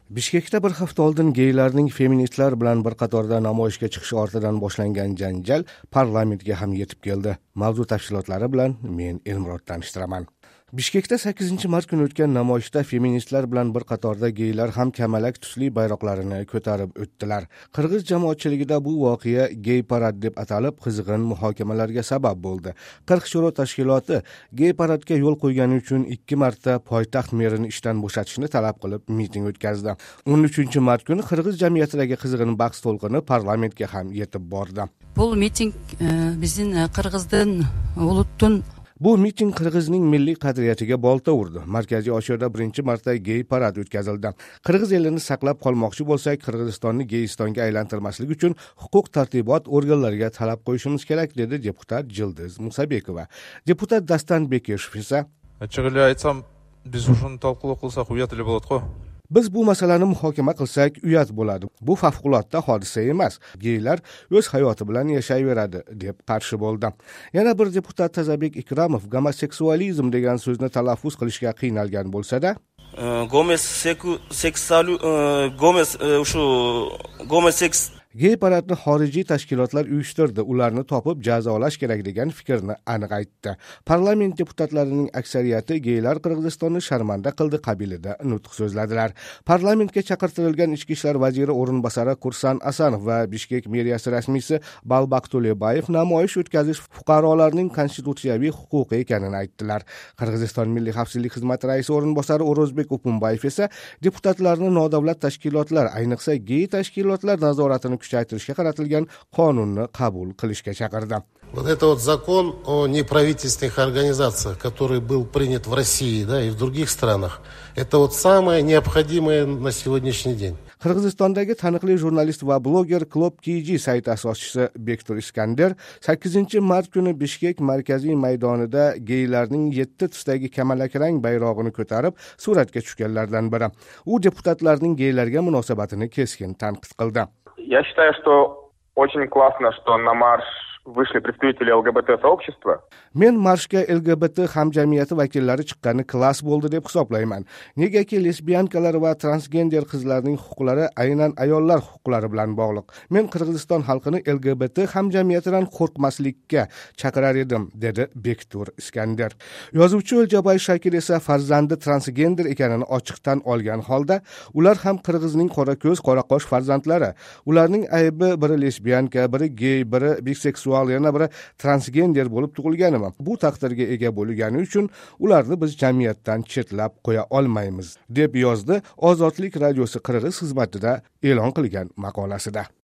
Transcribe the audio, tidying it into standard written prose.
Bishkekda bir hafta oldin geylarning feministlar bilan bir qatorda namoyishga chiqishi ortidan boshlangan janjal parlamentga ham yetib keldi. Mavzu tafsilotlari bilan men Elmurod tanishtiraman. Bishkekda 8-mart kuni o'tgan namoyishda feministlar bilan bir qatorda geylar ham kamalak tusli bayroqlarini ko'tarib o'tdilar. Qirg'iz jamoatchiligida bu voqea gey parad deb atalib qizg'in muhokamalarga sabab bo'ldi. Qirg'izcharo tashkiloti gey paradga yo'l qo'ygani uchun 2 marta poytaxt merini ishdan bo'shatishni talab qilib miting o'tkazdi. 13-mart kuni Qirg'iz jamiyatidagi qizg'in bahs to'lqini parlamentga ham yetib bordi. Bu miting bizning Qirg'izdan ulutun Bu miting Qirg'izning milliy qadriyatiga bolta urdi. Markaziy Osiyoda 1-marta gey parad o'tkazildi. Qirg'iz elini saqlab qolmoqchi bo'lsak, Qirg'izistonni geystonga aylantirmaslik uchun huquq-tartibot organlariga talab qo'yishimiz kerak, dedi deputat Jildiz Musabekova. Deputat Dastan Bekeshev esa Ochig'ini aytsam, biz shuni talqilov qilsak uyat bo'ladi-ku. Biz bu masalani muhokama qilsak uyat bo'ladi. Bu favqulodda hodisa emas. Geylar o'z hayoti bilan yashayveradi, deb qarshi bo'ldi. Yana bir deputat Tazabek Ikramov gomoseksualizm degan so'zni talaffuz qilishga qiynalgan bo'lsa-da, gey paradni xorijiy tashkilotlar uyushtirdi, ularni topib jazolash kerak degan fikrni aniq aytdi. Parlament deputatlarining aksariyati geylar Qirg'izistonni sharmanda qildi qabilida nutq so'zladilar. Parlamentga chaqirtirilgan ichki ishlar vaziri o'rinbosari Kursan Asanov va Bishkek meriyasi rasmiysi Balbaq To'lebayev namoyish o'tkazish fuqarolarning konstitutsiyaviy huquqi ekanini aytdilar. Qirg'iziston Milliy xavfsizlik xizmati raisi o'rinbosari O'rozbek Upunbayev esa deputatlarni nodavlat tashkilotlar, ayniqsa gey tashkilotlar nazoratini kuchaytirishga qaratilgan qonunni qabul qilishga chaqirdi. Вот это вот закон о неправительственных организациях, который был принят в России, да, и в других странах, это вот самое необходимое на сегодняшний день. Qirg'izistondagi taniqli jurnalist va bloger Club KG sayti asoschisi Bektur Iskandar 8-mart kuni Bishkek markaziy maydonida geylarning 7 tusdagi kamalakrang bayrog'ini ko'tarib suratga tushganlardan biri. U deputatlarning geylarga munosabatini keskin tanqid qildi. Я считаю, что очень классно, что на марш вышли представители ЛГБТ-сообщества. Men marshga LGBT hamjamiyati vakillari chiqqani klass bo'ldi deb hisoblayman. Negaki lesbiyankalar va transgender qizlarning huquqlari aynan ayollar huquqlari bilan bog'liq. Men Qirg'iziston xalqini LGBT hamjamiyatidan qo'rqmaslikka chaqirar edim, dedi Bektur Iskandar. Yozuvchi O'ljabay Shakir esa farzandi transgender ekanini ochiqdan olgan holda, ular ham Qirg'izning qora ko'z, qora qosh farzandlari. Ularning aybi biri lesbiyanka, biri gey, biri biseksual, yana biri transgender bo'lib tug'ilganimi? Bu taqdirga ega bo'lgani uchun ularni biz jamiyatdan chetlab qo'ya olmaymiz, deb yozdi Ozodlik radiosi Qirg'iz xizmatida e'lon qilgan maqolasida.